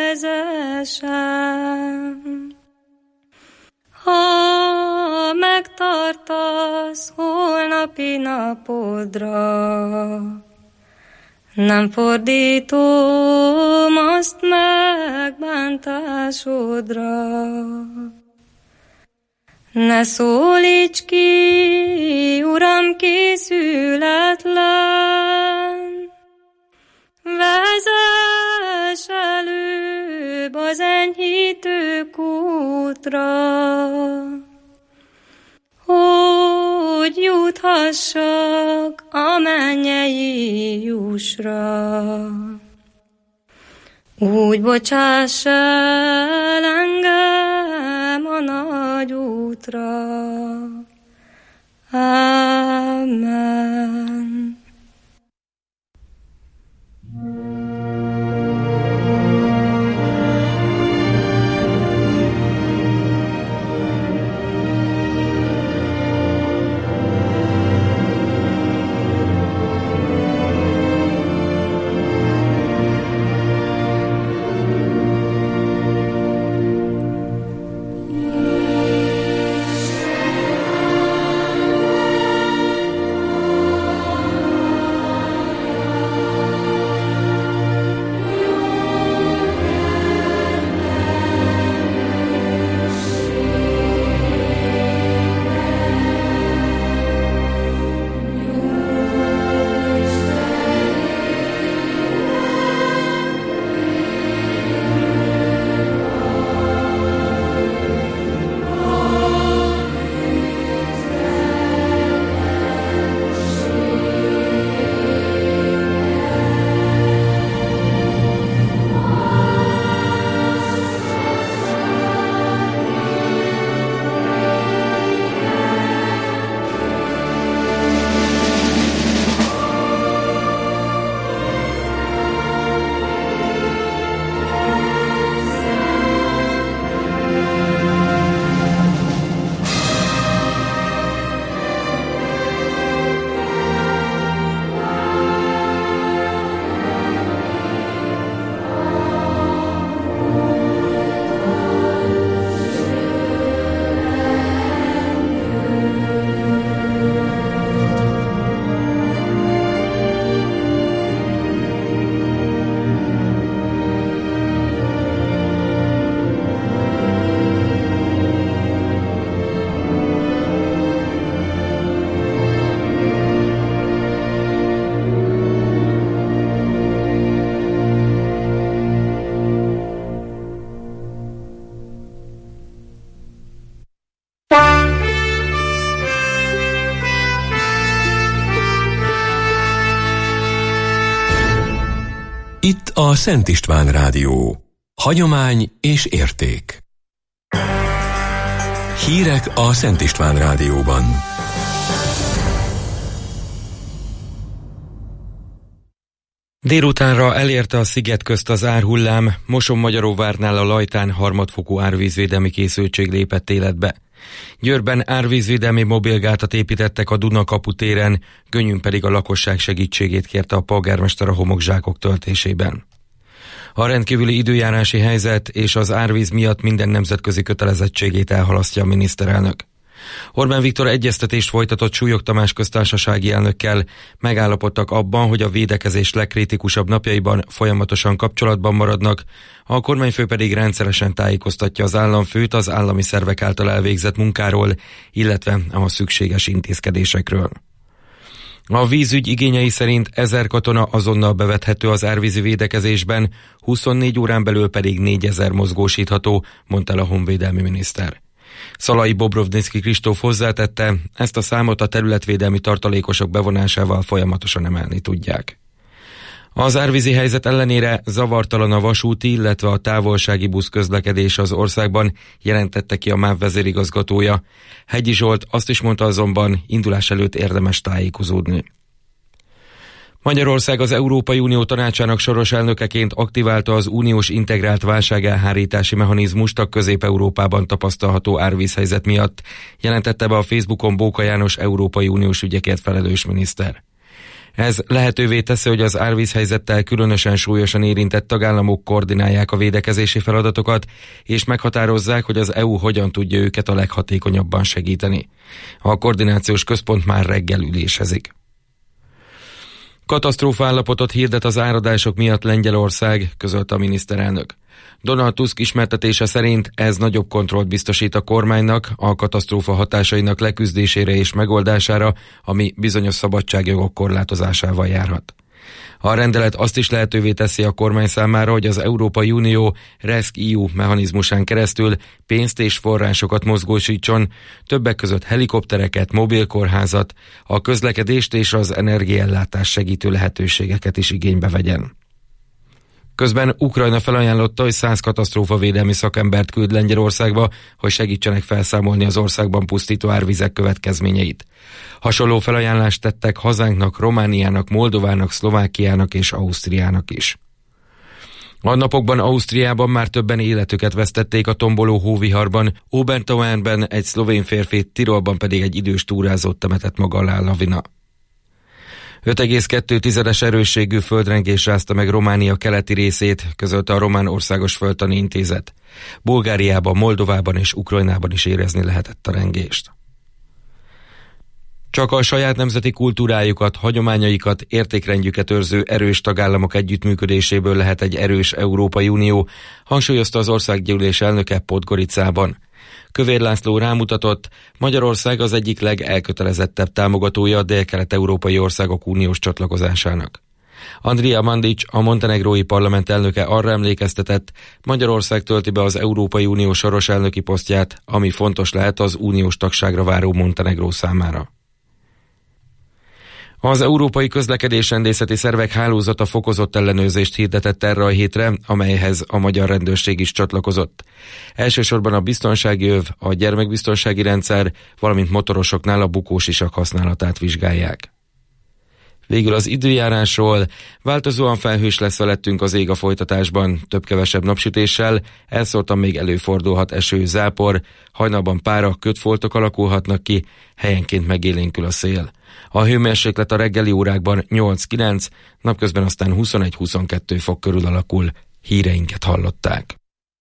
vezessem. Ha megtartasz holnapi napodra, nem fordítom azt megbántásodra. Ne szólíts ki, Uram, készületlen, vezess előbb az enyhítő útra, hogy juthassak a mennyei jussra. Úgy bocsáss el engem a nagy útra. Amen. Itt a Szent István Rádió. Hagyomány és érték. Hírek a Szent István Rádióban. Délutánra elérte a sziget közt az árhullám, Moson-Magyaróvárnál a Lajtán harmadfokú árvízvédelmi készültség lépett életbe. Győrben árvízvédelmi mobilgátat építettek a Dunakapu téren, Gönyűn pedig a lakosság segítségét kérte a polgármester a homokzsákok töltésében. A rendkívüli időjárási helyzet és az árvíz miatt minden nemzetközi kötelezettségét elhalasztja a miniszterelnök. Orbán Viktor egyeztetést folytatott Súlyog Tamás köztársasági elnökkel, megállapodtak abban, hogy a védekezés legkritikusabb napjaiban folyamatosan kapcsolatban maradnak, a kormányfő pedig rendszeresen tájékoztatja az államfőt az állami szervek által elvégzett munkáról, illetve a szükséges intézkedésekről. A vízügy igényei szerint 1000 katona azonnal bevethető az árvízi védekezésben, 24 órán belül pedig 4000 mozgósítható, mondta el a honvédelmi miniszter. Szalai Bobrovnicki Kristóf hozzátette, ezt a számot a területvédelmi tartalékosok bevonásával folyamatosan emelni tudják. Az árvízi helyzet ellenére zavartalan a vasúti, illetve a távolsági buszközlekedés az országban, jelentette ki a MÁV vezérigazgatója. Hegyi Zsolt azt is mondta azonban, indulás előtt érdemes tájékozódni. Magyarország az Európai Unió Tanácsának soros elnökeként aktiválta az uniós integrált válságelhárítási mechanizmust a Közép-Európában tapasztalható árvízhelyzet miatt, jelentette be a Facebookon Bóka János Európai Uniós ügyekért felelős miniszter. Ez lehetővé teszi, hogy az árvízhelyzettel különösen súlyosan érintett tagállamok koordinálják a védekezési feladatokat, és meghatározzák, hogy az EU hogyan tudja őket a leghatékonyabban segíteni. A koordinációs központ már reggel ülésezik. Katasztrófaállapotot hirdet az áradások miatt Lengyelország, közölte a miniszterelnök. Donald Tusk ismertetése szerint ez nagyobb kontrollt biztosít a kormánynak a katasztrófa hatásainak leküzdésére és megoldására, ami bizonyos szabadságjogok korlátozásával járhat. A rendelet azt is lehetővé teszi a kormány számára, hogy az Európai Unió RESC-EU mechanizmusán keresztül pénzt és forrásokat mozgósítson, többek között helikoptereket, mobilkórházat, a közlekedést és az energiaellátás segítő lehetőségeket is igénybe vegyen. Közben Ukrajna felajánlotta, hogy 100 katasztrófavédelmi szakembert küld Lengyelországba, hogy segítsenek felszámolni az országban pusztító árvizek következményeit. Hasonló felajánlást tettek hazánknak, Romániának, Moldovának, Szlovákiának és Ausztriának is. A napokban Ausztriában már többen életüket vesztették a tomboló hóviharban, Obertauernben egy szlovén férfit, Tirolban pedig egy idős túrázót temetett maga alá lavina. 5,2 erősségű földrengés rázta meg Románia keleti részét, közölte a Román Országos Földtani Intézet. Bulgáriában, Moldovában és Ukrajnában is érezni lehetett a rengést. Csak a saját nemzeti kultúrájukat, hagyományaikat, értékrendjüket őrző erős tagállamok együttműködéséből lehet egy erős Európai Unió, hangsúlyozta az országgyűlés elnöke Podgoricában. Kövér László rámutatott, Magyarország az egyik legelkötelezettebb támogatója a dél-kelet-európai országok uniós csatlakozásának. Andrija Mandić, a montenegrói parlament elnöke arra emlékeztetett, Magyarország tölti be az Európai Unió soros elnöki posztját, ami fontos lehet az uniós tagságra váró Montenegró számára. Az Európai Közlekedésrendészeti Szervek Hálózata fokozott ellenőrzést hirdetett erre a hétre, amelyhez a magyar rendőrség is csatlakozott. Elsősorban a biztonsági öv, a gyermekbiztonsági rendszer, valamint motorosoknál a bukósisak használatát vizsgálják. Végül az időjárásról. Változóan felhős lesz felettünk az ég a folytatásban, több-kevesebb napsütéssel, elszórtan még előfordulhat eső, zápor, hajnalban pára, kötfoltok alakulhatnak ki, helyenként megélénkül a szél. A hőmérséklet a reggeli órákban 8-9, napközben aztán 21-22 fok körül alakul. Híreinket hallották.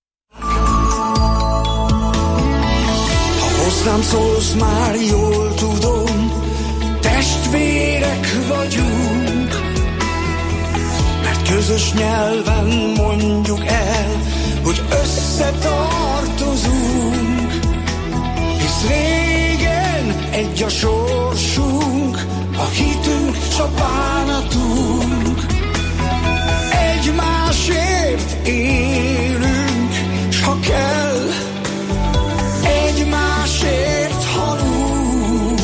Ha hozzám szólsz, már jól tudom, testvérek vagyunk, mert közös nyelven mondjuk el, hogy összetartozunk, hisz régen egy a sorsunk, a hitünk s a bánatunk. Egymásért élünk, s ha kell, egymásért halunk.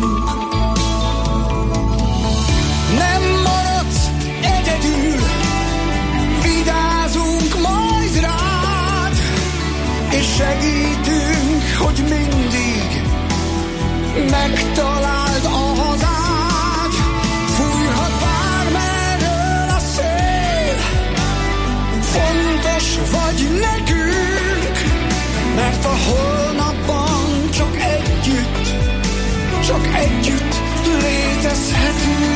Nem maradsz egyedül, vigyázunk majd rád, és segítünk, hogy mindig megtaláld a hazád. Fújhat bármerről a szél, fontos vagy nekünk, mert a holnapban csak együtt létezhetünk.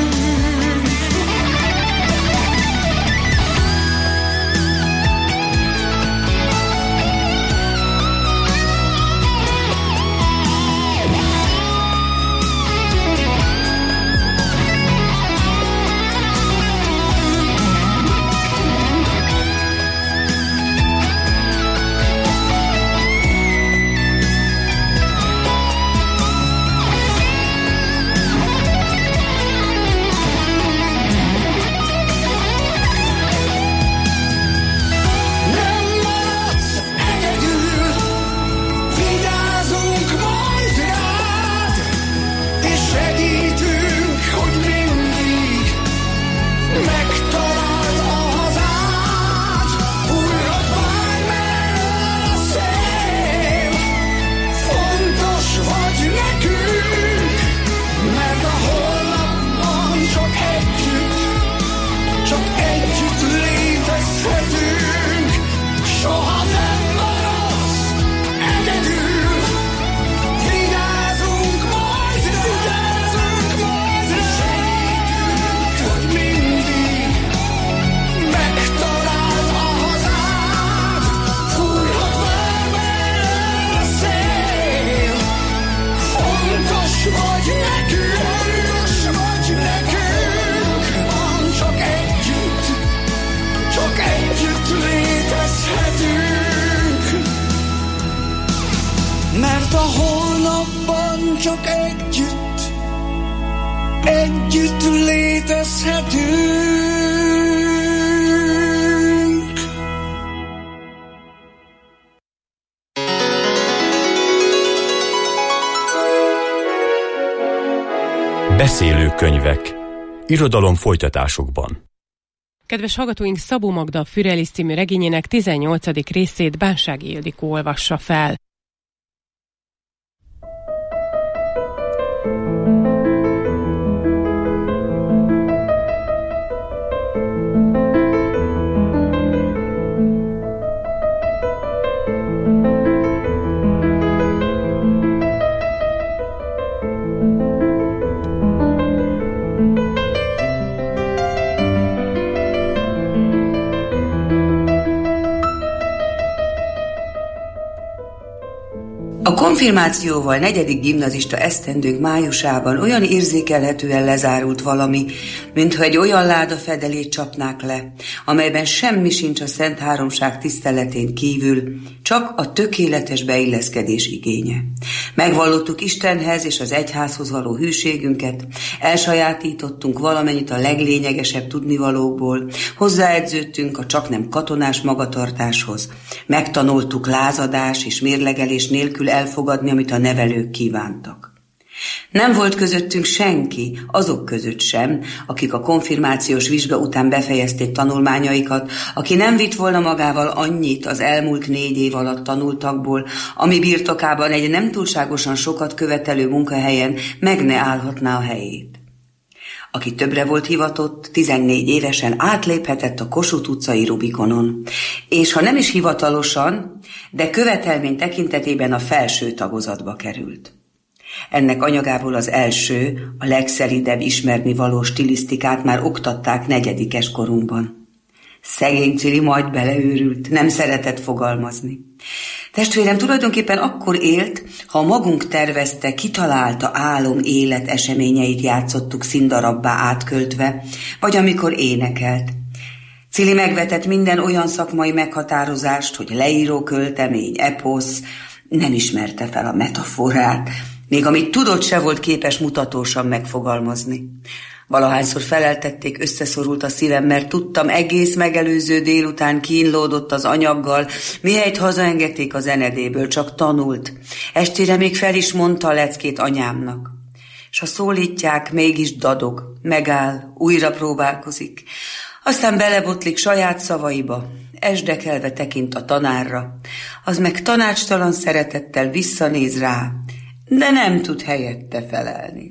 holnapban csak együtt létezhetünk. Beszélő könyvek. Irodalom folytatásokban. Kedves hallgatóink, Szabó Magda Fürelis című regényének 18. részét Bánsági Ildikó olvassa fel. A konfirmációval 4. gimnazista esztendőnk májusában olyan érzékelhetően lezárult valami, mintha egy olyan láda fedelét csapnák le, amelyben semmi sincs a Szent Háromság tiszteletén kívül, csak a tökéletes beilleszkedés igénye. Megvallottuk Istenhez és az egyházhoz való hűségünket, elsajátítottunk valamennyit a leglényegesebb tudnivalókból, hozzáedződtünk a csaknem katonás magatartáshoz, megtanultuk lázadás és mérlegelés nélkül elfogadni, amit a nevelők kívántak. Nem volt közöttünk senki, azok között sem, akik a konfirmációs vizsga után befejezték tanulmányaikat, aki nem vitt volna magával annyit az elmúlt 4 év alatt tanultakból, ami birtokában egy nem túlságosan sokat követelő munkahelyen meg ne állhatná a helyét. Aki többre volt hivatott, 14 évesen átléphetett a Kossuth utcai Rubikonon, és ha nem is hivatalosan, de követelmény tekintetében a felső tagozatba került. Ennek anyagából az első, a legszelidebb ismernivaló stilisztikát már oktatták 4. korunkban. Szegény Cili majd beleőrült, nem szeretett fogalmazni. Testvérem tulajdonképpen akkor élt, ha magunk tervezte, kitalálta álom élet eseményeit játszottuk színdarabbá átköltve, vagy amikor énekelt. Cili megvetett minden olyan szakmai meghatározást, hogy leíró költemény, eposz, nem ismerte fel a metaforát, még amit tudott, se volt képes mutatósan megfogalmazni. Valahányszor feleltették, összeszorult a szívem, mert tudtam, egész megelőző délután kínlódott az anyaggal, mihelyt hazaengedték a zenedéből, csak tanult. Estére még fel is mondta a leckét anyámnak. S ha szólítják, mégis dadog, megáll, újra próbálkozik. Aztán belebotlik saját szavaiba, esdekelve tekint a tanárra, az meg tanácstalan szeretettel visszanéz rá, de nem tud helyette felelni.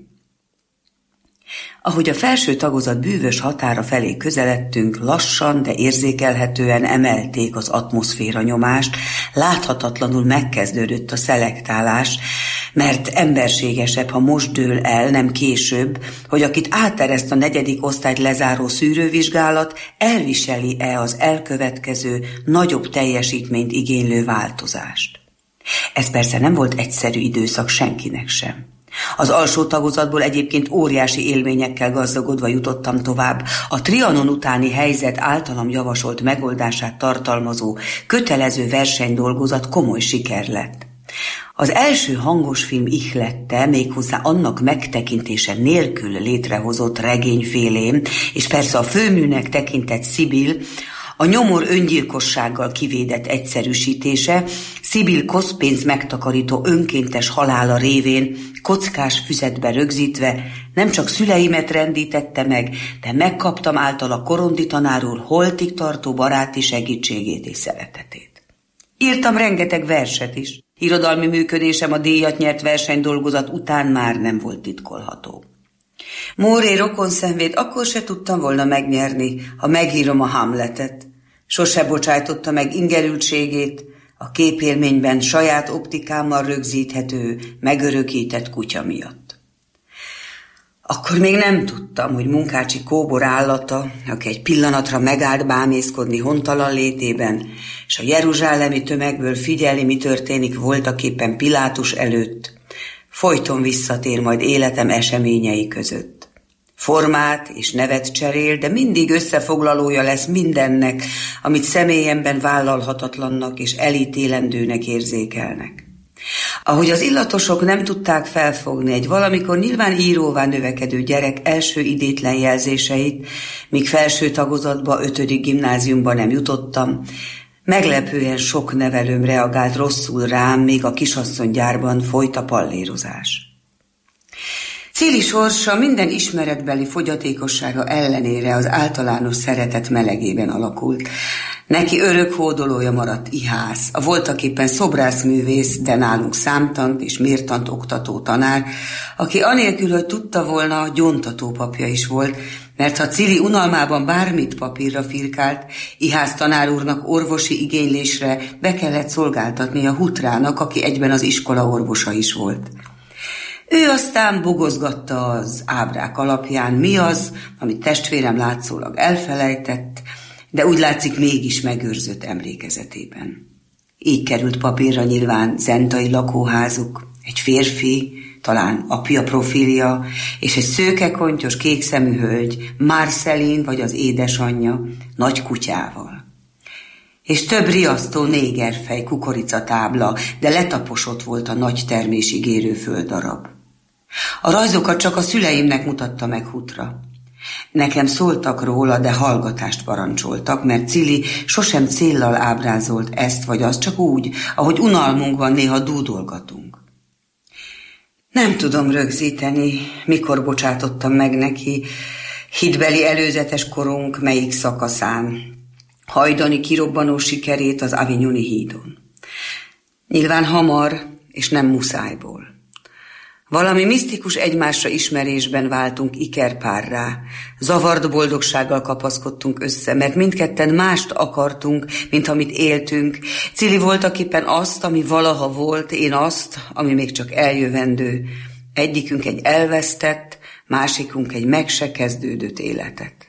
Ahogy a felső tagozat bűvös határa felé közeledtünk, lassan, de érzékelhetően emelték az atmoszféra nyomást, láthatatlanul megkezdődött a szelektálás, mert emberségesebb, ha most dől el, nem később, hogy akit átereszt a 4. osztályt lezáró szűrővizsgálat, elviseli-e az elkövetkező, nagyobb teljesítményt igénylő változást. Ez persze nem volt egyszerű időszak senkinek sem. Az alsó tagozatból egyébként óriási élményekkel gazdagodva jutottam tovább. A Trianon utáni helyzet általam javasolt megoldását tartalmazó kötelező versenydolgozat komoly siker lett. Az első hangosfilm ihlette, méghozzá annak megtekintése nélkül létrehozott regényfélém, és persze a főműnek tekintett Szibil, a nyomor öngyilkossággal kivédett egyszerűsítése, Szibil koszpénz megtakarító önkéntes halála révén kockás füzetbe rögzítve nem csak szüleimet rendítette meg, de megkaptam általa Korondi tanár úr holtig tartó baráti segítségét és szeretetét. Írtam rengeteg verset is. Irodalmi működésem a díjat nyert versenydolgozat után már nem volt titkolható. Móré rokonszenvét akkor se tudtam volna megnyerni, ha megírom a Hamletet. Sose bocsájtotta meg ingerültségét, a képélményben saját optikámmal rögzíthető, megörökített kutya miatt. Akkor még nem tudtam, hogy Munkácsi kóbor állata, aki egy pillanatra megállt bámészkodni hontalan létében, és a jeruzsálemi tömegből figyelni, mi történik voltaképpen Pilátus előtt, folyton visszatér majd életem eseményei között. Formát és nevet cserél, de mindig összefoglalója lesz mindennek, amit személyemben vállalhatatlannak és elítélendőnek érzékelnek. Ahogy az illatosok nem tudták felfogni egy valamikor nyilván íróvá növekedő gyerek első idétlen jelzéseit, míg felső tagozatba, 5. gimnáziumba nem jutottam, meglepően sok nevelőm reagált rosszul rám, még a kisasszonygyárban folyt a pallérozás. Cili sorsa minden ismeretbeli fogyatékossága ellenére az általános szeretet melegében alakult. Neki örök hódolója maradt Ihász, a voltaképpen szobrászművész, de nálunk számtant és mértant oktató tanár, aki anélkül, hogy tudta volna, gyóntatópapja is volt, mert ha Cili unalmában bármit papírra firkált, Ihász tanár úrnak orvosi igénylésre be kellett szolgáltatni a Hutrának, aki egyben az iskola orvosa is volt. Ő aztán bogozgatta az ábrák alapján, mi az, amit testvérem látszólag elfelejtett, de úgy látszik mégis megőrzött emlékezetében. Így került papírra nyilván zentai lakóházuk, egy férfi, talán apja profilja, és egy szőkekontyos, kékszemű hölgy, Marceline vagy az édesanyja, nagy kutyával. És több riasztó négerfej kukoricatábla, de letaposott volt a nagy termés ígérő földdarab. A rajzokat csak a szüleimnek mutatta meg Hutra. Nekem szóltak róla, de hallgatást parancsoltak, mert Cili sosem céllal ábrázolt ezt vagy azt, csak úgy, ahogy unalmunkban néha dúdolgatunk. Nem tudom rögzíteni, mikor bocsátottam meg neki, hitbeli előzetes korunk melyik szakaszán, hajdani kirobbanó sikerét az Avignoni hídon. Nyilván hamar, és nem muszájból. Valami misztikus egymásra ismerésben váltunk ikerpárrá, zavart boldogsággal kapaszkodtunk össze, mert mindketten mást akartunk, mint amit éltünk. Cili voltaképpen azt, ami valaha volt, én azt, ami még csak eljövendő. Egyikünk egy elvesztett, másikunk egy meg se kezdődött életet.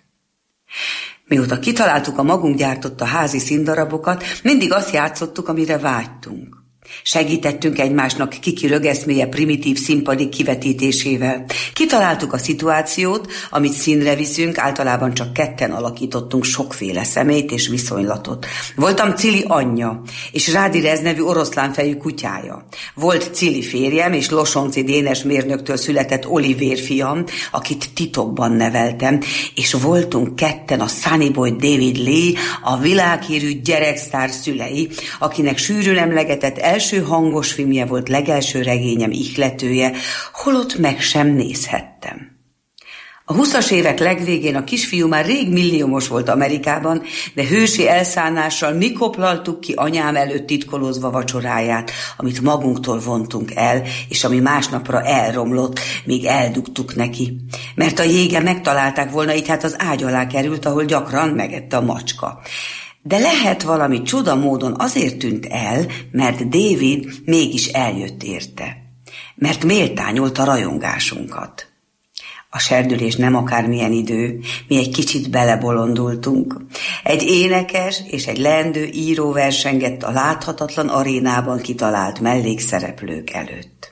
Mióta kitaláltuk a magunk gyártotta házi színdarabokat, mindig azt játszottuk, amire vágytunk. Segítettünk egymásnak Kiki rögeszméje primitív színpadi kivetítésével. Kitaláltuk a szituációt, amit színre viszünk, általában csak ketten alakítottunk sokféle személyt és viszonylatot. Voltam Cili anyja, és Rádirez nevű oroszlánfejű kutyája. Volt Cili férjem, és Losonci Dénes mérnöktől született Olivér fiam, akit titokban neveltem, és voltunk ketten a Sunny Boy David Lee, a világhírű gyereksztár szülei, akinek sűrűn emlegetett első hangos filmje volt legelső regényem ihletője, holott meg sem nézhettem. A 20-as évek legvégén a kisfiú már rég milliómos volt Amerikában, de hősi elszánással mi koplaltuk ki anyám előtt titkolózva vacsoráját, amit magunktól vontunk el, és ami másnapra elromlott, míg eldugtuk neki. Mert a jége megtalálták volna, így hát az ágy alá került, ahol gyakran megette a macska. De lehet valami csoda módon azért tűnt el, mert David mégis eljött érte. Mert méltányolta rajongásunkat. A serdülés nem akármilyen idő, mi egy kicsit belebolondultunk. Egy énekes és egy leendő író versengett a láthatatlan arénában kitalált mellékszereplők előtt.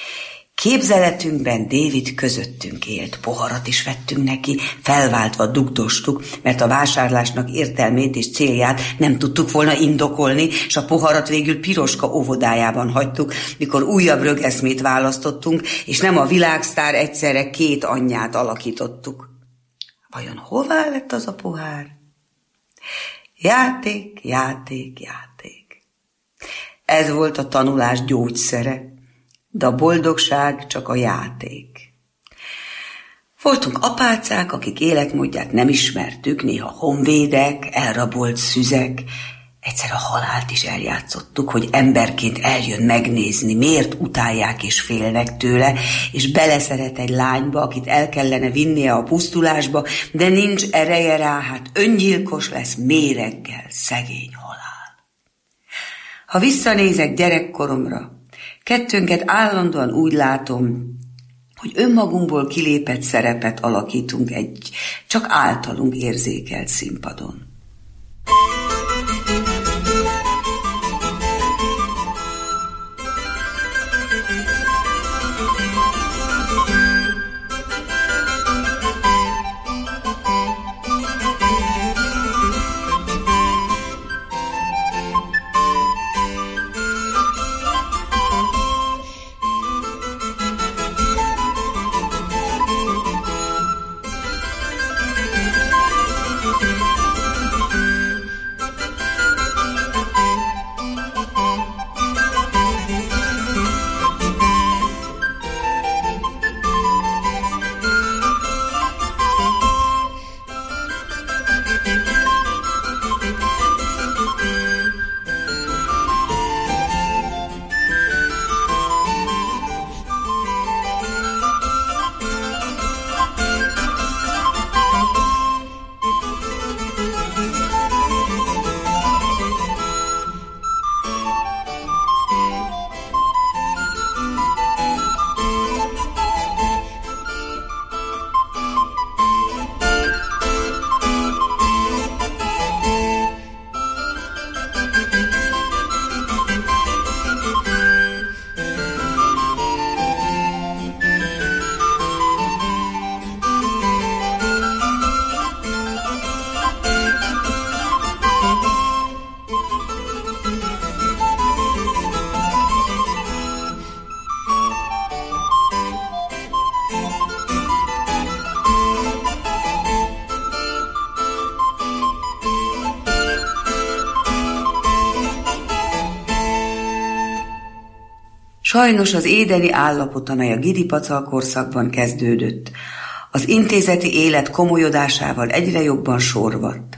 Képzeletünkben David közöttünk élt, poharat is vettünk neki, felváltva dugdostuk, mert a vásárlásnak értelmét és célját nem tudtuk volna indokolni, és a poharat végül Piroska óvodájában hagytuk, mikor újabb rögeszmét választottunk, és nem a világsztár egyszerre két anyját alakítottuk. Vajon hová lett az a pohár? Játék, játék, játék. Ez volt a tanulás gyógyszere. De a boldogság csak a játék. Voltunk apácák, akik életmódját nem ismertük, néha honvédek, elrabolt szüzek. Egyszer a halált is eljátszottuk, hogy emberként eljön megnézni, miért utálják és félnek tőle, és beleszeret egy lányba, akit el kellene vinnie a pusztulásba, de nincs ereje rá, hát öngyilkos lesz méreggel, szegény halál. Ha visszanézek gyerekkoromra, kettőnket állandóan úgy látom, hogy önmagunkból kilépett szerepet alakítunk egy csak általunk érzékelt színpadon. Sajnos az édeni állapot, amely a Gidi-Pacal korszakban kezdődött, az intézeti élet komolyodásával egyre jobban sorvadt.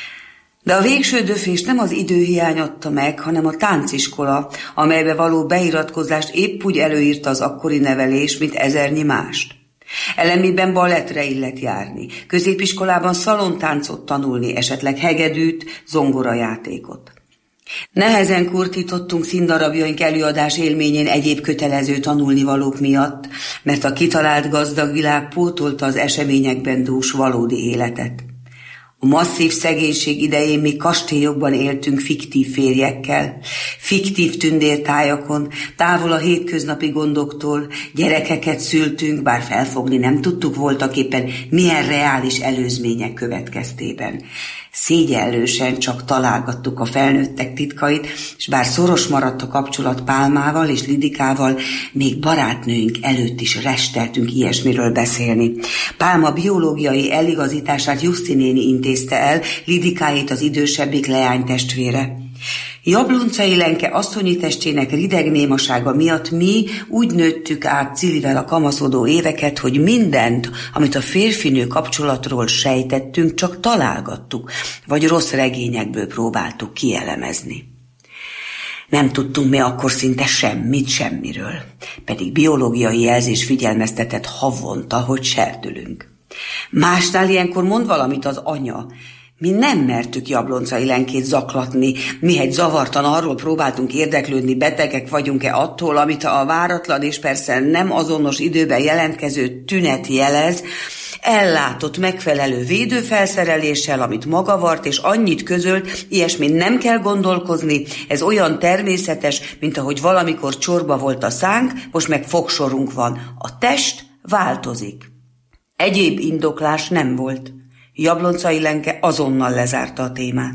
De a végső döfést nem az időhiány adta meg, hanem a tánciskola, amelybe való beiratkozást épp úgy előírta az akkori nevelés, mint ezernyi mást. Elemiben balettre illet járni, középiskolában szalontáncot tanulni, esetleg hegedűt, zongorajátékot. Nehezen kurtítottunk színdarabjaink előadás élményén egyéb kötelező tanulnivalók miatt, mert a kitalált gazdag világ pótolta az eseményekben dús valódi életet. A masszív szegénység idején mi kastélyokban éltünk fiktív férjekkel, fiktív tündértájakon, távol a hétköznapi gondoktól, gyerekeket szültünk, bár felfogni nem tudtuk voltaképpen milyen reális előzmények következtében. Szégyellősen csak találgattuk a felnőttek titkait, és bár szoros maradt a kapcsolat Pálmával és Lidikával, még barátnőink előtt is resteltünk ilyesmiről beszélni. Pálma biológiai eligazítását Juszti néni intézte el, Lidikáit az idősebbik leánytestvére. Jabloncai Lenke asszonyi testének rideg némasága miatt mi úgy nőttük át Cilivel a kamaszodó éveket, hogy mindent, amit a férfinő kapcsolatról sejtettünk, csak találgattuk, vagy rossz regényekből próbáltuk kielemezni. Nem tudtunk mi akkor szinte semmit semmiről, pedig biológiai jelzés figyelmeztetett havonta, hogy serdülünk. Másnál ilyenkor mond valamit az anya. Mi nem mertük Jabloncai Lenkét zaklatni, mihegy zavartan arról próbáltunk érdeklődni, betegek vagyunk-e attól, amit a váratlan és persze nem azonos időben jelentkező tünet jelez, ellátott megfelelő védőfelszereléssel, amit maga vart, és annyit közölt, ilyesmin nem kell gondolkozni, ez olyan természetes, mint ahogy valamikor csorba volt a szánk, most meg fogsorunk van. A test változik. Egyéb indoklás nem volt. Jabloncai Lenke azonnal lezárta a témát.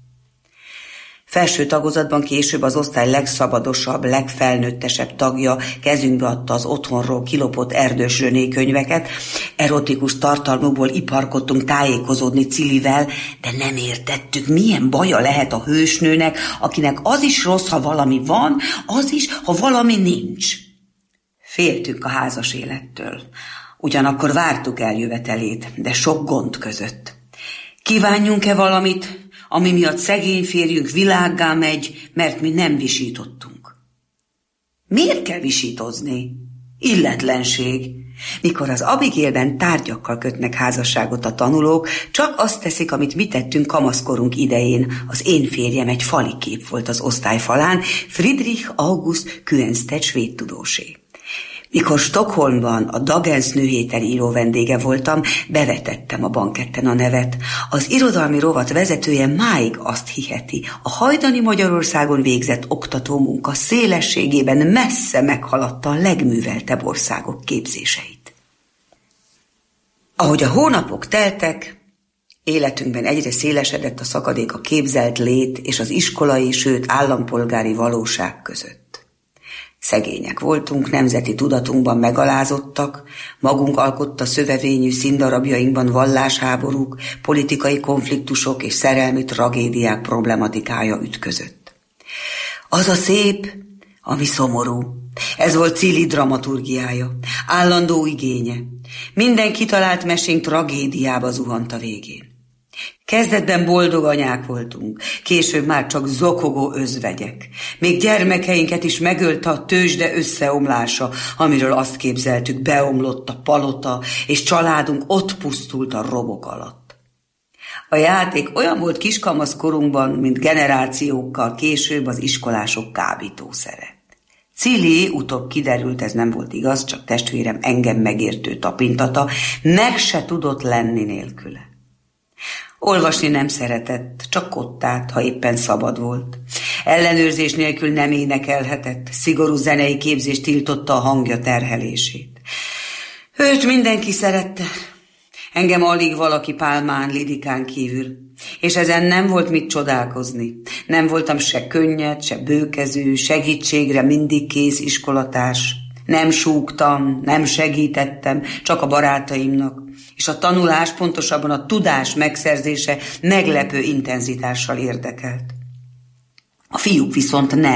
Felső tagozatban később az osztály legszabadosabb, legfelnőttesebb tagja kezünkbe adta az otthonról kilopott Erdős Zsöné könyveket. Erotikus tartalmukból iparkodtunk tájékozódni Cilivel, de nem értettük, milyen baja lehet a hősnőnek, akinek az is rossz, ha valami van, az is, ha valami nincs. Féltünk a házas élettől. Ugyanakkor vártuk eljövetelét, de sok gond között. Kívánjunk-e valamit, ami miatt szegény férjünk világgá megy, mert mi nem visítottunk? Miért kell visítozni? Illetlenség. Mikor az Abigailben tárgyakkal kötnek házasságot a tanulók, csak azt teszik, amit mi tettünk kamaszkorunk idején. Az én férjem egy fali kép volt az osztályfalán, Friedrich August Kuenstedt svéd tudósé. Mikor Stockholmban a Dagens Nyheter író vendége voltam, bevetettem a banketten a nevet. Az irodalmi rovat vezetője máig azt hiheti, a hajdani Magyarországon végzett oktatómunka szélességében messze meghaladta a legműveltebb országok képzéseit. Ahogy a hónapok teltek, életünkben egyre szélesedett a szakadék a képzelt lét és az iskolai, sőt állampolgári valóság között. Szegények voltunk, nemzeti tudatunkban megalázottak, magunk alkotta szövevényű színdarabjainkban vallásháborúk, politikai konfliktusok és szerelmi tragédiák problematikája ütközött. Az a szép, ami szomorú. Ez volt Cili dramaturgiája, állandó igénye. Minden kitalált mesénk tragédiába zuhant a végén. Kezdetben boldog anyák voltunk, később már csak zokogó özvegyek. Még gyermekeinket is megölte a tőzsde összeomlása, amiről azt képzeltük, beomlott a palota, és családunk ott pusztult a robok alatt. A játék olyan volt kiskamasz korunkban, mint generációkkal később az iskolások kábítószere. Cili, utóbb kiderült, ez nem volt igaz, csak testvérem engem megértő tapintata, meg se tudott lenni nélküle. Olvasni nem szeretett, csak kottát, ha éppen szabad volt. Ellenőrzés nélkül nem énekelhetett, szigorú zenei képzés tiltotta a hangja terhelését. Őt mindenki szerette, engem alig valaki Pálmán, Lidikán kívül, és ezen nem volt mit csodálkozni. Nem voltam se könnyed, se bőkezű, segítségre mindig kész iskolatárs. Nem súgtam, nem segítettem, csak a barátaimnak, és a tanulás, pontosabban a tudás megszerzése meglepő intenzitással érdekelt. A fiúk viszont nem.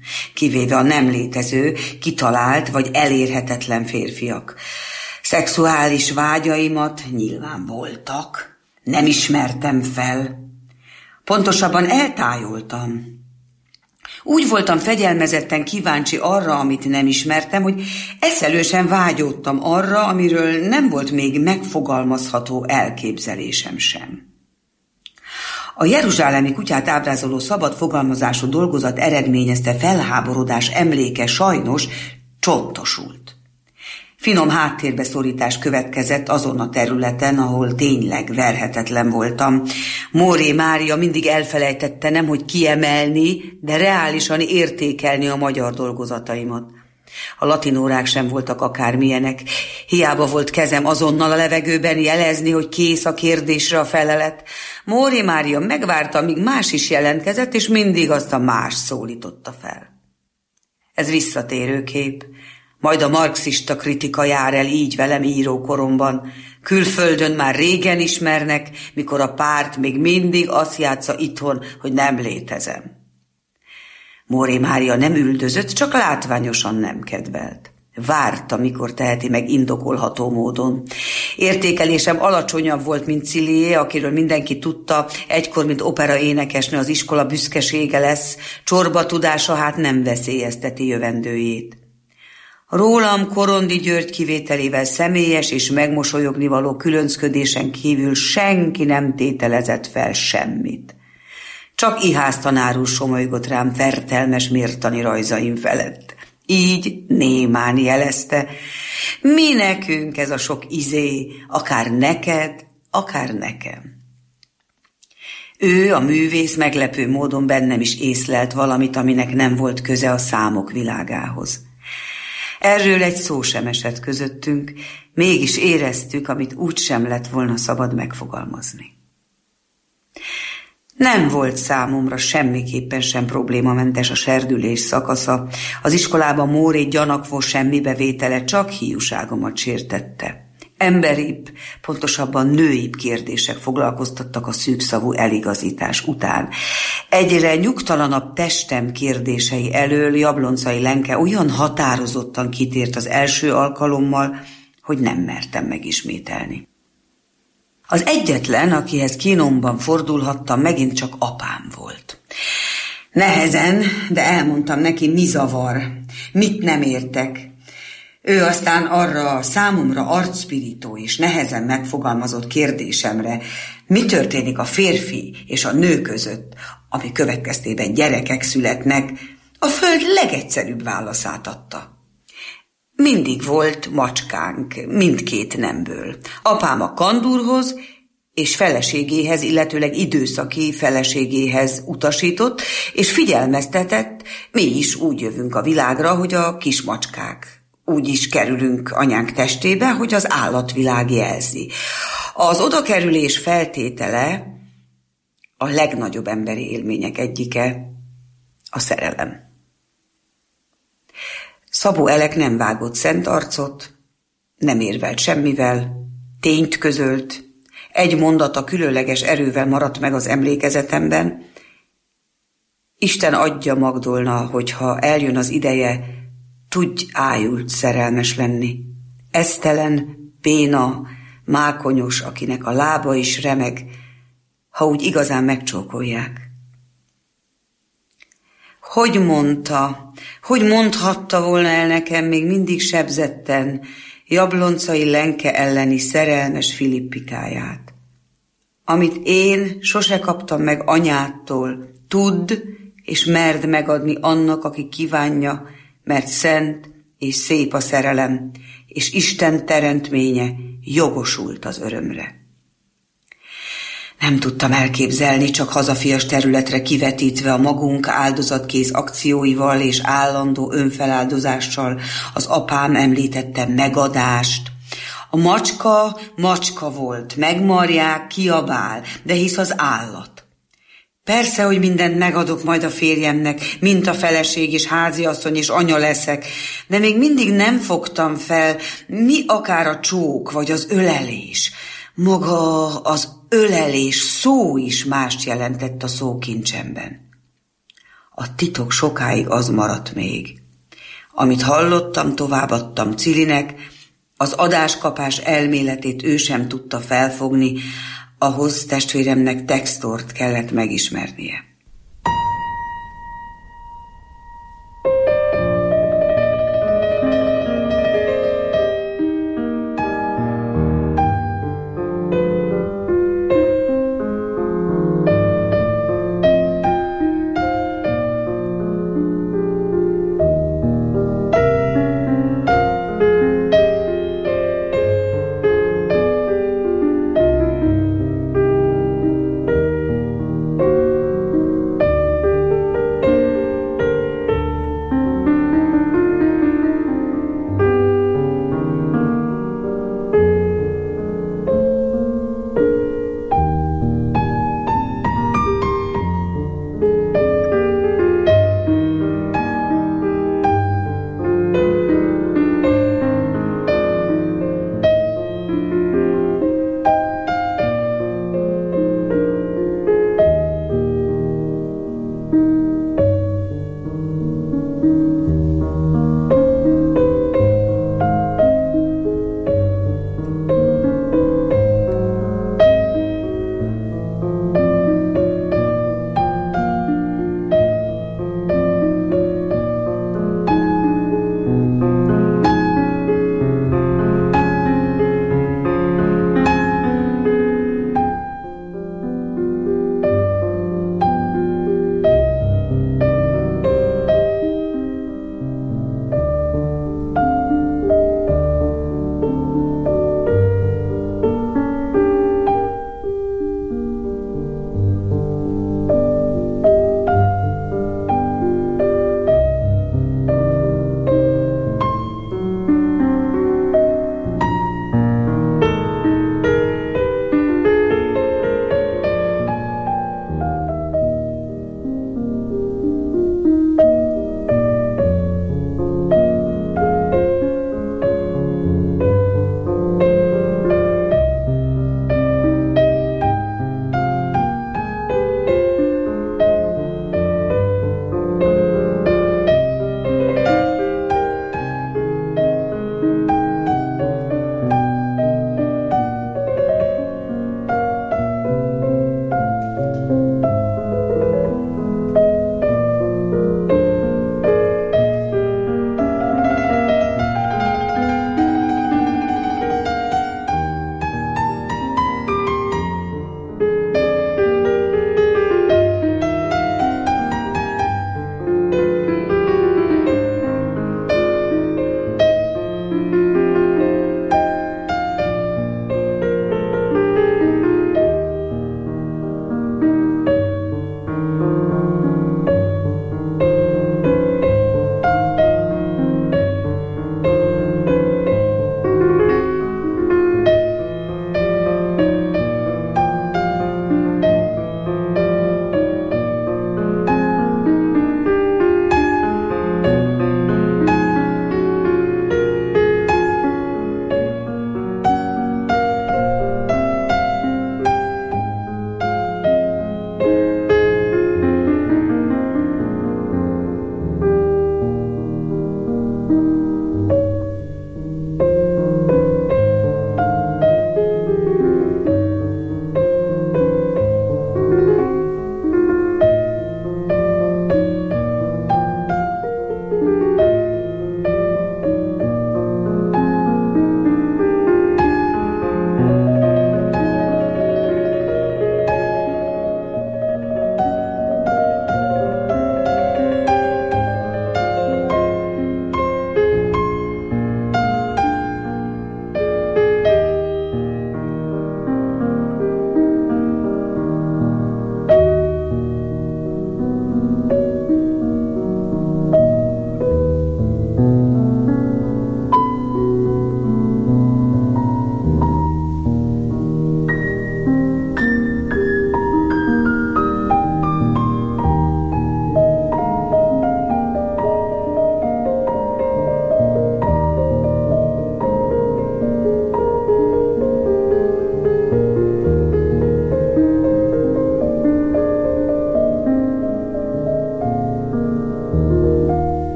kivéve a nem létező, kitalált vagy elérhetetlen férfiak. Szexuális vágyaimat nyilván voltak, nem ismertem fel. Pontosabban eltájoltam. Úgy voltam fegyelmezetten kíváncsi arra, amit nem ismertem, hogy eszelősen vágyódtam arra, amiről nem volt még megfogalmazható elképzelésem sem. A jeruzsálemi kutyát ábrázoló szabad fogalmazású dolgozat eredményezte felháborodás emléke sajnos csontosult. Finom háttérbeszorítás következett azon a területen, ahol tényleg verhetetlen voltam. Móré Mária mindig elfelejtette nemhogy kiemelni, de reálisan értékelni a magyar dolgozataimat. A latinórák sem voltak akármilyenek. Hiába volt kezem azonnal a levegőben jelezni, hogy kész a kérdésre a felelet. Móré Mária megvárta, míg más is jelentkezett, és mindig azt a más szólította fel. Ez visszatérő kép. Majd a marxista kritika jár el így velem írókoromban. Külföldön már régen ismernek, mikor a párt még mindig azt játsza itthon, hogy nem létezem. Móré Mária nem üldözött, csak látványosan nem kedvelt. Várta, mikor teheti meg indokolható módon. Értékelésem alacsonyabb volt, mint Cilié, akiről mindenki tudta, egykor, mint opera énekesnő az iskola büszkesége lesz, csorba tudása hát nem veszélyezteti jövendőjét. Rólam Korondi György kivételével személyes és megmosolyognivaló különcködésen kívül senki nem tételezett fel semmit. Csak Ihász tanár úr somolygott rám fertelmes mértani rajzaim felett. Így némán jelezte, mi nekünk ez a sok izé, akár neked, akár nekem. Ő, a művész, meglepő módon bennem is észlelt valamit, aminek nem volt köze a számok világához. Erről egy szó sem esett közöttünk, mégis éreztük, amit úgysem lett volna szabad megfogalmazni. Nem volt számomra semmiképpen sem problémamentes a serdülés szakasza, az iskolában Móré gyanakvó semmibevétele csak hiúságomat sértette. Emberibb, pontosabban nőibb kérdések foglalkoztattak a szűkszavú eligazítás után. Egyre nyugtalanabb testem kérdései elől Jabloncai Lenke olyan határozottan kitért az első alkalommal, hogy nem mertem megismételni. Az egyetlen, akihez kínomban fordulhattam, megint csak apám volt. Nehezen, de elmondtam neki, mi zavar, mit nem értek. Ő aztán arra a számomra arcpirító és nehezen megfogalmazott kérdésemre, mi történik a férfi és a nő között, ami következtében gyerekek születnek, a föld legegyszerűbb válaszát adta. Mindig volt macskánk, mindkét nemből. Apám a kandúrhoz és feleségéhez, illetőleg időszaki feleségéhez utasított, és figyelmeztetett, mi is úgy jövünk a világra, hogy a kismacskák. Úgy is kerülünk anyánk testébe, hogy az állatvilág jelzi. Az odakerülés feltétele a legnagyobb emberi élmények egyike, a szerelem. Szabó Elek nem vágott szent arcot, nem érvelt semmivel, tényt közölt, egy mondata különleges erővel maradt meg az emlékezetemben. Isten adja, Magdolna, hogyha eljön az ideje, tudj ájult szerelmes lenni. Esztelen, béna, mákonyos, akinek a lába is remeg, ha úgy igazán megcsókolják. Hogy mondhatta volna el nekem még mindig sebzetten Jabloncai Lenke elleni szerelmes filippikáját, amit én sose kaptam meg anyától, tudd és merd megadni annak, aki kívánja, mert szent és szép a szerelem, és Isten teremtménye jogosult az örömre. Nem tudtam elképzelni, csak hazafias területre kivetítve a magunk áldozatkész akcióival és állandó önfeláldozással az apám említette megadást. A macska volt, megmarják, kiabál, de hisz az állat. Persze, hogy mindent megadok majd a férjemnek, mint a feleség és háziasszony és anya leszek, de még mindig nem fogtam fel, mi akár a csók vagy az ölelés. Maga az ölelés szó is mást jelentett a szókincsemben. a titok sokáig az maradt még. Amit hallottam, továbbadtam Cilinek, az adáskapás elméletét ő sem tudta felfogni, ahhoz testvéremnek Textort kellett megismernie.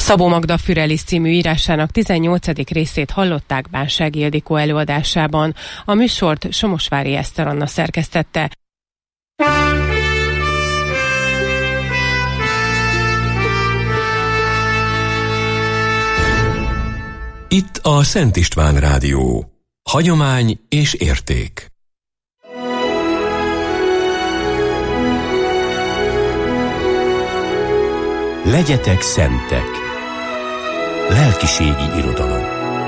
Szabó Magda Fürelis című írásának 18. részét hallották Bánsági Ildikó előadásában. A műsort Somosvári Eszter Anna szerkesztette. Itt a Szent István Rádió. Hagyomány és érték. Legyetek szentek. Lelkiségi irodalom.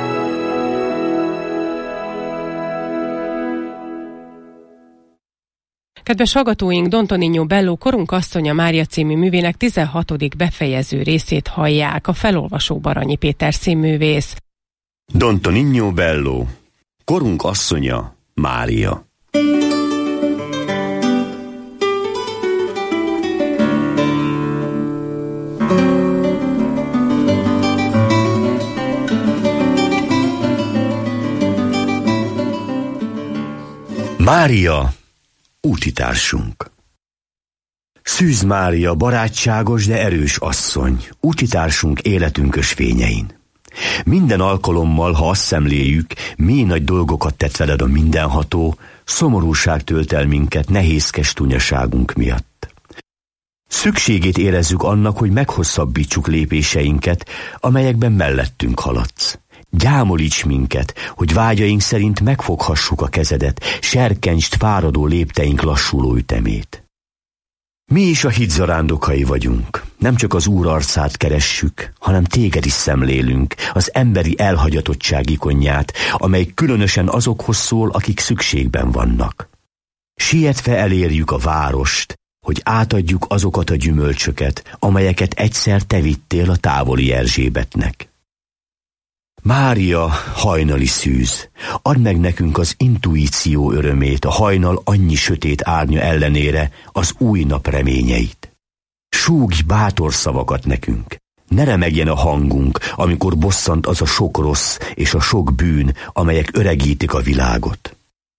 Kedves hallgatóink, Don Tonino Bello Korunk asszonya Mária című művének 16. befejező részét hallják, a felolvasó Baranyi Péter színművész. Don Tonino Bello Korunk asszonya Mária. Mária, útitársunk. Szűz Mária, barátságos, de erős asszony, útitársunk életünk ösvényein. Minden alkalommal, ha azt szemléljük, mély nagy dolgokat tett veled a mindenható, szomorúság tölt el minket nehézkes tunyaságunk miatt. Szükségét érezzük annak, hogy meghosszabbítsuk lépéseinket, amelyekben mellettünk haladsz. Gyámolíts minket, hogy vágyaink szerint megfoghassuk a kezedet, serkentsd fáradó lépteink lassuló ütemét. Mi is a hit zarándokai vagyunk, nem csak az Úr arcát keressük, hanem téged is szemlélünk, az emberi elhagyatottság ikonját, amely különösen azokhoz szól, akik szükségben vannak. Sietve elérjük a várost, hogy átadjuk azokat a gyümölcsöket, amelyeket egyszer te vittél a távoli Erzsébetnek. Mária, hajnali szűz, add meg nekünk az intuíció örömét, a hajnal annyi sötét árnya ellenére az új nap reményeit. Súgj bátor szavakat nekünk, ne remegjen a hangunk, amikor bosszant az a sok rossz és a sok bűn, amelyek öregítik a világot.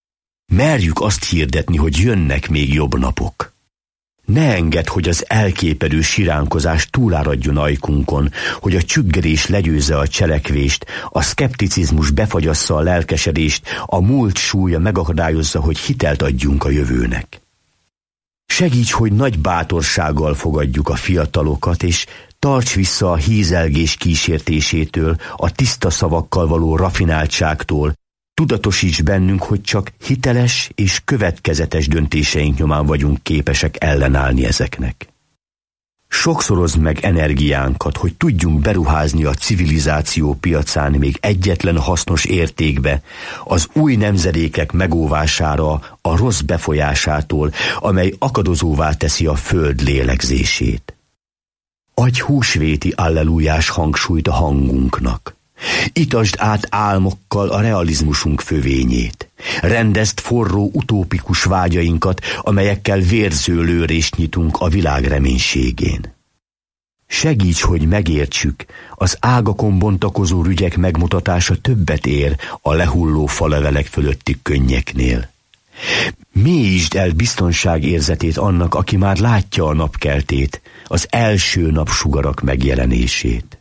Merjük azt hirdetni, hogy jönnek még jobb napok. Ne engedd, hogy az elképedő siránkozás túláradjon ajkunkon, hogy a csüggedés legyőzze a cselekvést, a szkepticizmus befagyassza a lelkesedést, a múlt súlya megakadályozza, hogy hitelt adjunk a jövőnek. Segíts, hogy nagy bátorsággal fogadjuk a fiatalokat, és tarts vissza a hízelgés kísértésétől, a tiszta szavakkal való rafináltságtól, tudatosíts bennünk, hogy csak hiteles és következetes döntéseink nyomán vagyunk képesek ellenállni ezeknek. Sokszorozd meg energiánkat, hogy tudjunk beruházni a civilizáció piacán még egyetlen hasznos értékbe, az új nemzedékek megóvására a rossz befolyásától, amely akadozóvá teszi a föld lélegzését. Adj húsvéti allelujás hangsúlyt a hangunknak. Itasd át álmokkal a realizmusunk fövényét. Rendezd forró utópikus vágyainkat, amelyekkel vérző lőrést nyitunk a világ reménységén. Segíts, hogy megértsük, az ágakon bontakozó rügyek megmutatása többet ér a lehulló falevelek fölötti könnyeknél. Mélyítsd el biztonságérzetét annak, aki már látja a napkeltét, az első napsugarak megjelenését.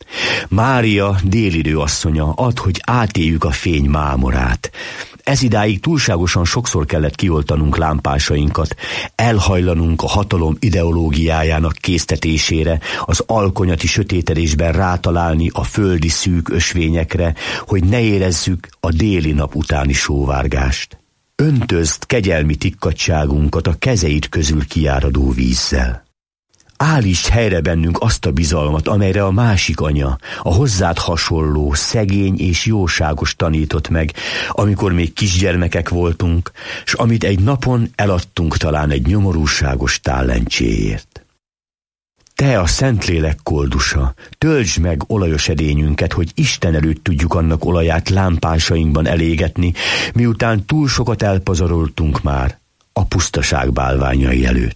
Mária, délidő asszonya, add, hogy átéljük a fény mámorát. Ez idáig túlságosan sokszor kellett kioltanunk lámpásainkat, elhajlanunk a hatalom ideológiájának késztetésére, az alkonyati sötétedésben rátalálni a földi szűk ösvényekre, hogy ne érezzük a déli nap utáni sóvárgást. Öntözd kegyelmi tikkadságunkat a kezeid közül kiáradó vízzel. Állítsd helyre bennünk azt a bizalmat, amelyre a másik anya, a hozzád hasonló, szegény és jóságos tanított meg, amikor még kisgyermekek voltunk, s amit egy napon eladtunk talán egy nyomorúságos tállencséért. Te, a Szentlélek koldusa, töltsd meg olajos edényünket, hogy Isten előtt tudjuk annak olaját lámpásainkban elégetni, miután túl sokat elpazaroltunk már a pusztaság bálványai előtt.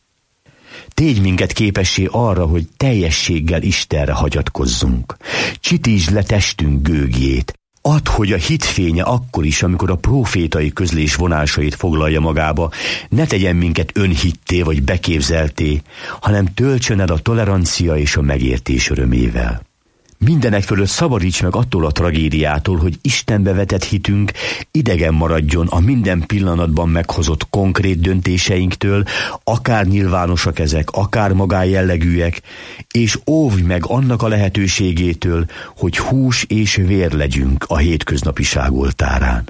Tégy minket képessé arra, hogy teljességgel Istenre hagyatkozzunk. Csitítsd le testünk gőgjét, Add, hogy a hitfénye akkor is, amikor a prófétai közlés vonásait foglalja magába, ne tegyen minket önhitté vagy beképzelté, hanem töltsön el a tolerancia és a megértés örömével. Mindenek fölött szabadíts meg attól a tragédiától, hogy Istenbe vetett hitünk idegen maradjon a minden pillanatban meghozott konkrét döntéseinktől, akár nyilvánosak ezek, akár magájellegűek, és óvj meg annak a lehetőségétől, hogy hús és vér legyünk a hétköznapiság oltárán.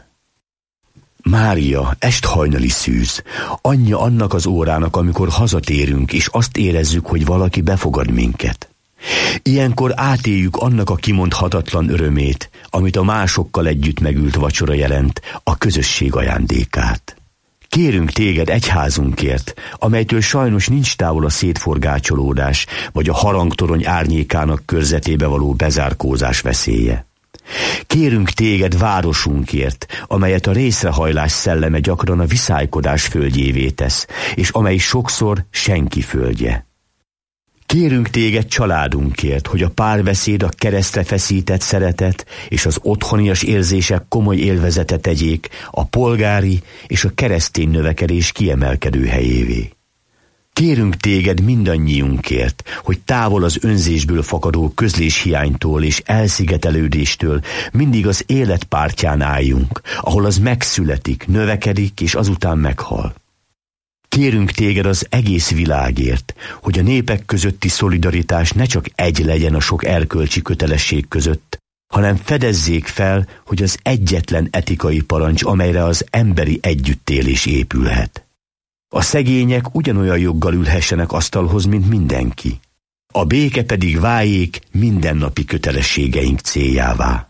Mária, esthajnali szűz, anyja annak az órának, amikor hazatérünk, és azt érezzük, hogy valaki befogad minket. Ilyenkor átéljük annak a kimondhatatlan örömét, amit a másokkal együtt megült vacsora jelent, a közösség ajándékát. Kérünk téged egyházunkért, amelytől sajnos nincs távol a szétforgácsolódás, vagy a harangtorony árnyékának körzetébe való bezárkózás veszélye. Kérünk téged városunkért, amelyet a részrehajlás szelleme gyakran a viszálykodás földjévé tesz, és amely sokszor senki földje. Kérünk téged családunkért, hogy a párbeszéd, a keresztre feszített szeretet és az otthonias érzések komoly élvezete tegyék a polgári és a keresztény növekedés kiemelkedő helyévé. Kérünk téged mindannyiunkért, hogy távol az önzésből fakadó közléshiánytól és elszigetelődéstől mindig az élet pártján álljunk, ahol az megszületik, növekedik és azután meghal. Kérünk téged az egész világért, hogy a népek közötti szolidaritás ne csak egy legyen a sok erkölcsi kötelesség között, hanem fedezzék fel, hogy az egyetlen etikai parancs, amelyre az emberi együttélés épülhet. A szegények ugyanolyan joggal ülhessenek asztalhoz, mint mindenki. A béke pedig váljék mindennapi kötelességeink céljává.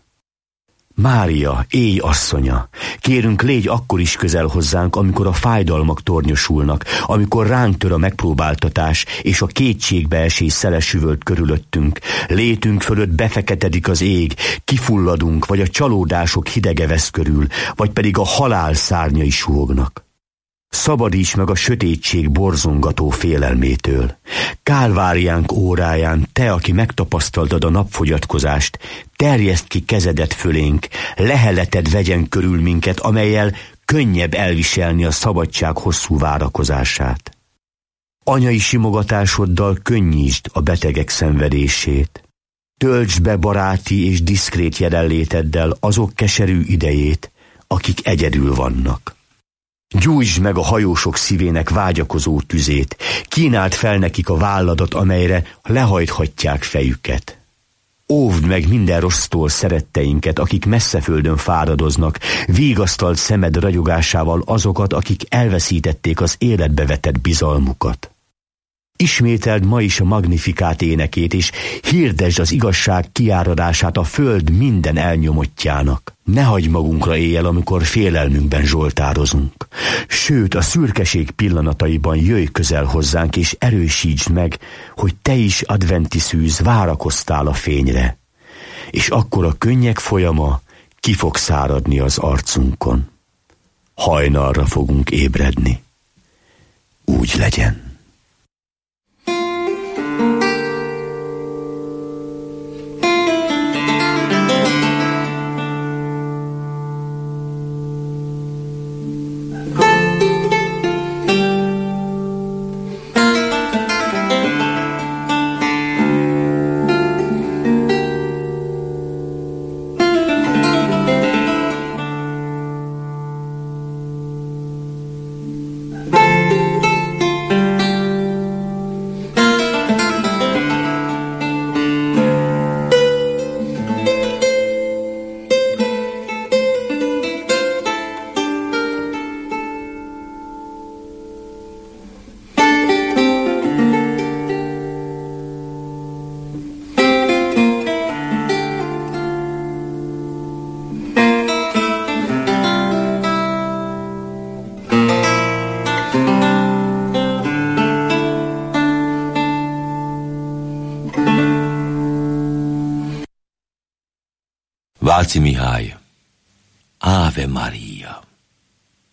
Mária, éj asszonya, kérünk, légy akkor is közel hozzánk, amikor a fájdalmak tornyosulnak, amikor ránk tör a megpróbáltatás és a kétségbeesés szeles üvölt körülöttünk, létünk fölött befeketedik az ég, kifulladunk, vagy a csalódások hidege vesz körül, vagy pedig a halál szárnyai suhognak. Szabadíts meg a sötétség borzongató félelmétől. Kálváriánk óráján, te, aki megtapasztaltad a napfogyatkozást, terjeszd ki kezedet fölénk, leheleted vegyen körül minket, amellyel könnyebb elviselni a szabadság hosszú várakozását. Anyai simogatásoddal könnyítsd a betegek szenvedését. Töltsd be baráti és diszkrét jelenléteddel azok keserű idejét, akik egyedül vannak. Gyújtsd meg a hajósok szívének vágyakozó tüzét, kínáld fel nekik a válladat, amelyre lehajthatják fejüket. Óvd meg minden rossztól szeretteinket, akik messzeföldön fáradoznak, vigasztald szemed ragyogásával azokat, akik elveszítették az életbe vetett bizalmukat. Ismételd ma is a Magnifikát énekét, és hirdesd az igazság kiáradását a föld minden elnyomottjának. Ne hagyj magunkra éjjel, amikor félelmünkben zsoltározunk. Sőt, a szürkeség pillanataiban jöjj közel hozzánk, és erősítsd meg, hogy te is, adventi szűz, várakoztál a fényre. És akkor a könnyek folyama ki fog száradni az arcunkon. Hajnalra fogunk ébredni. Úgy legyen. Váci Mihály, Ave Maria.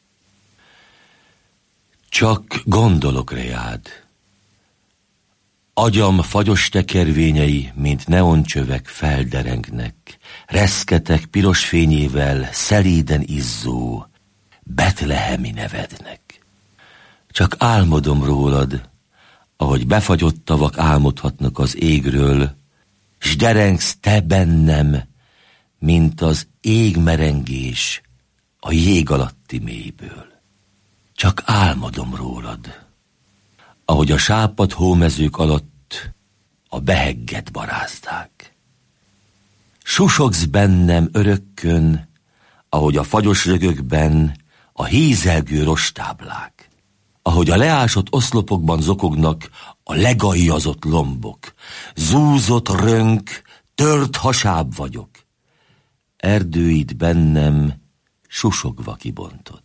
Csak gondolok reád, Agyam fagyos tekervényei, mint neoncsövek felderengnek, reszketek piros fényével szelíden izzó, betlehemi nevednek. Csak álmodom rólad, ahogy befagyott tavak álmodhatnak az égről, s derengsz te bennem, mint az égmerengés a jég alatti mélyből. Csak álmodom rólad, ahogy a sápadt hómezők alatt a beheggett barázdák. Susogsz bennem örökkön, ahogy a fagyos rögökben a hízelgő rostáblák, ahogy a leásott oszlopokban zokognak a legajjazott lombok, zúzott rönk, tört hasáb vagyok. Erdőid bennem susogva kibontod.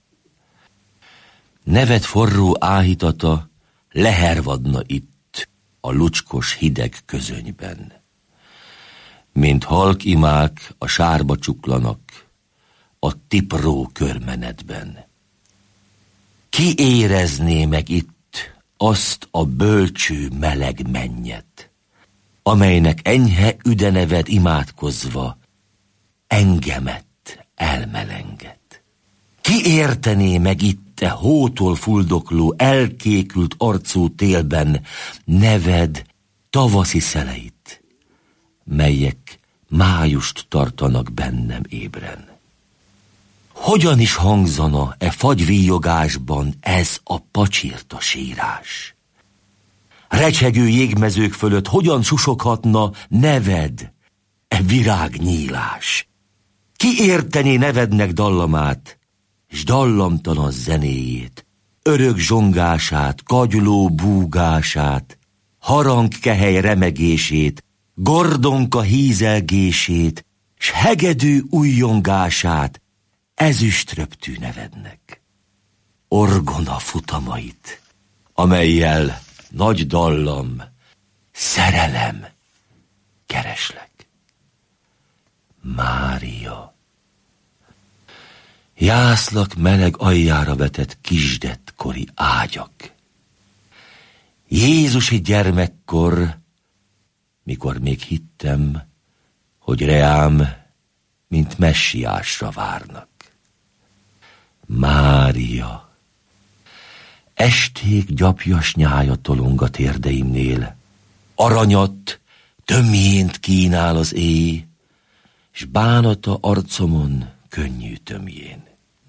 Neved forró áhítata lehervadna itt a lucskos hideg közönyben. Mint halk imák a sárba csuklanak a tipró körmenetben. Ki érezné meg itt azt a bölcső meleg mennyet, amelynek enyhe üdeneved imádkozva engemet elmelenget? Ki értené meg itt te hótól fuldokló, elkékült arcú télben neved tavaszi szeleit, melyek májust tartanak bennem ébren? Hogyan is hangzana e fagyvíjogásban ez a pacsirta sírás? Recsegő jégmezők fölött hogyan susoghatna neved, e virágnyílás? Ki értené nevednek dallamát, s dallamtalan zenéjét, örök zsongását, kagyló búgását, harangkehely remegését, gordonka hízelgését, s hegedű ujjongását ezüströptű nevednek? Orgona futamait, amellyel nagy dallam, szerelem kereslek. Mária, jászlak meleg aljára vetett kisdettkori ágyak. Jézusi gyermekkor, mikor még hittem, hogy reám, mint messiásra várnak. Mária, esték gyapjas nyája tolong a térdeimnél, aranyat, tömjént kínál az éj, s bánata arcomon könnyű tömjén.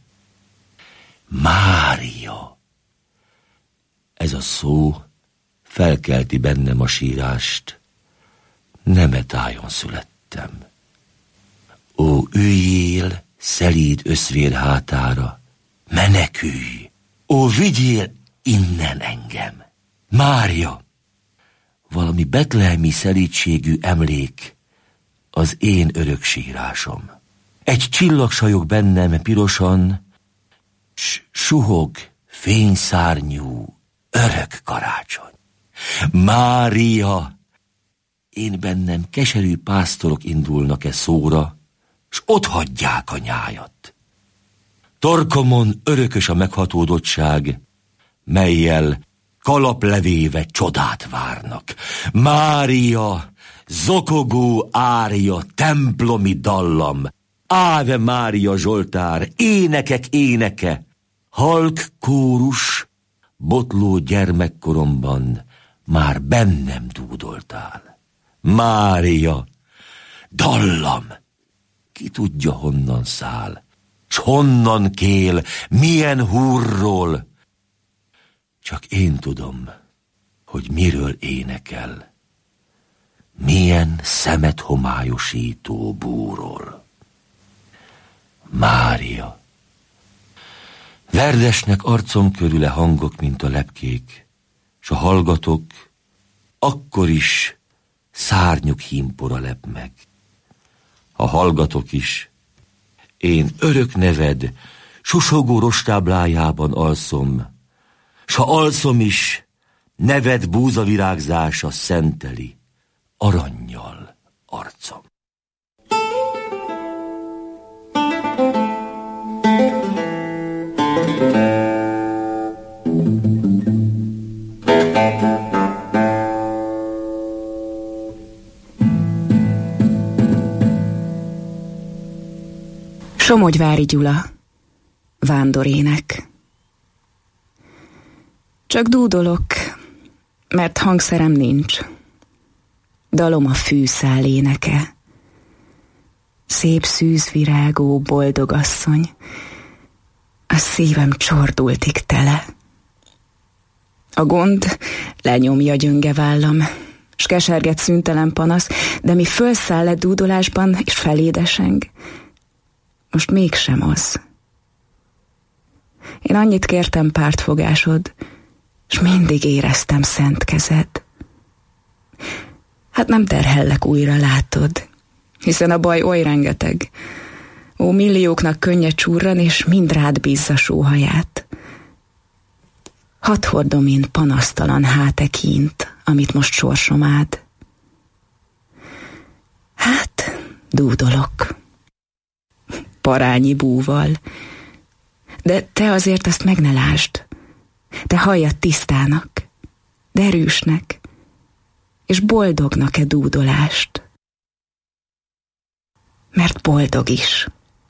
Mária! Ez a szó felkelti bennem a sírást, Nemetájon születtem. Ó, üljél szelíd összvér hátára, menekülj! Ó, vigyél innen engem! Mária! Valami betlehemi szelídségű emlék az én örök sírásom. Egy csillag sajog bennem pirosan, s suhog fényszárnyú örök karácsony. Mária! Én bennem keserű pásztorok indulnak-e szóra, s otthagyják a nyájat. Torkomon örökös a meghatódottság, mellyel kalaplevéve csodát várnak. Mária, zokogó ária, templomi dallam, Áve Mária Zsoltár, énekek éneke, halk kórus, botló gyermekkoromban már bennem dúdoltál. Mária, dallam, ki tudja honnan száll, s honnan kél, milyen húrról. Csak én tudom, hogy miről énekel, milyen szemet homályosító búról. Mária, verdesnek arcom körüle hangok, mint a lepkék, s a hallgatok, akkor is szárnyuk hímpora lep meg. Ha hallgatok is, én örök neved susogó rostáblájában alszom, s ha alszom is, neved búzavirágzása szenteli arannyal arcom. Somogyvári Gyula, vándorének. Csak dúdolok, mert hangszerem nincs. Dalom a fűszál éneke. Szép szűzvirágó boldogasszony, a szívem csordultig tele. A gond lenyomja gyönge vállam, s keserget szüntelen panasz, de mi fölszáll le dúdolásban, és felédeseng. Most mégsem az. Én annyit kértem pártfogásod, s mindig éreztem szent kezed. Hát nem terhellek újra, látod, hiszen a baj oly rengeteg. Ó, millióknak könnye csurran, és mind rád bízza sóhaját. Hadd hordom én panasztalan hátekínt, amit most sorsom ád. Hát, dúdolok. Parányi búval. De te azért azt meg ne lásd. Te halljad tisztának, derűsnek, és boldognak-e dúdolást. Mert boldog is.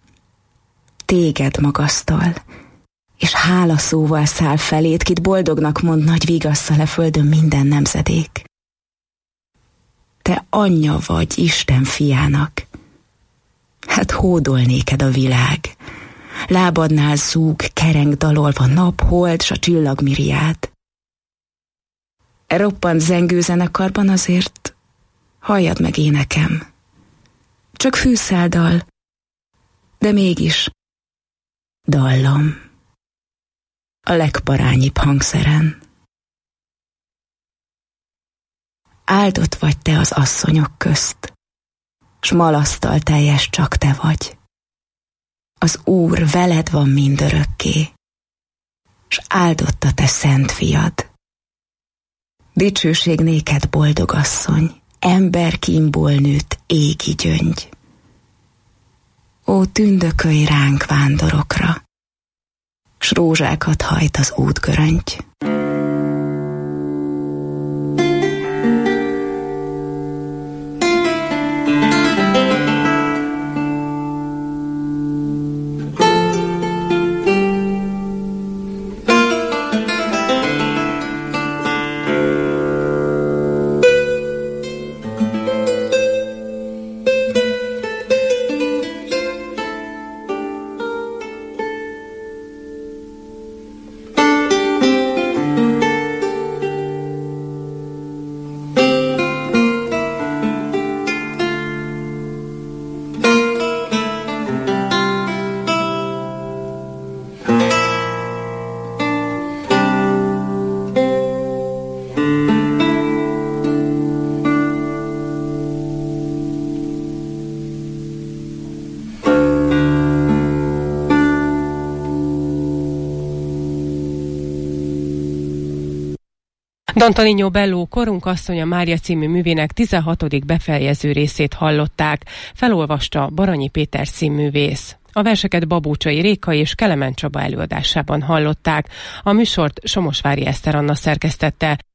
Téged magasztal, és hálaszóval száll feléd, kit boldognak mond nagy vigasszal a földön minden nemzedék. Te anyja vagy Isten fiának, hát hódol néked a világ. Lábadnál zúg, kereng dalolva nap, hold, s a csillagmiriád. E roppant zengő zenekarban azért halljad meg énekem. Csak fűszáldal, de mégis dallam. A legparányibb hangszeren. Áldott vagy te az asszonyok közt, s malasztal teljes csak te vagy. Az Úr veled van mindörökké, s áldott a te szent fiad. Dicsőség néked, boldog asszony, emberkínból nőtt égi gyöngy. Ó, tündökölj ránk vándorokra, s rózsákat hajt az útgörönty. D'Antonino Bello Korunk asszonya Mária című művének 16. befejező részét hallották, felolvasta Baranyi Péter színművész. A verseket Babócsai Réka és Kelemen Csaba előadásában hallották. A műsort Somosvári Eszter Anna szerkesztette.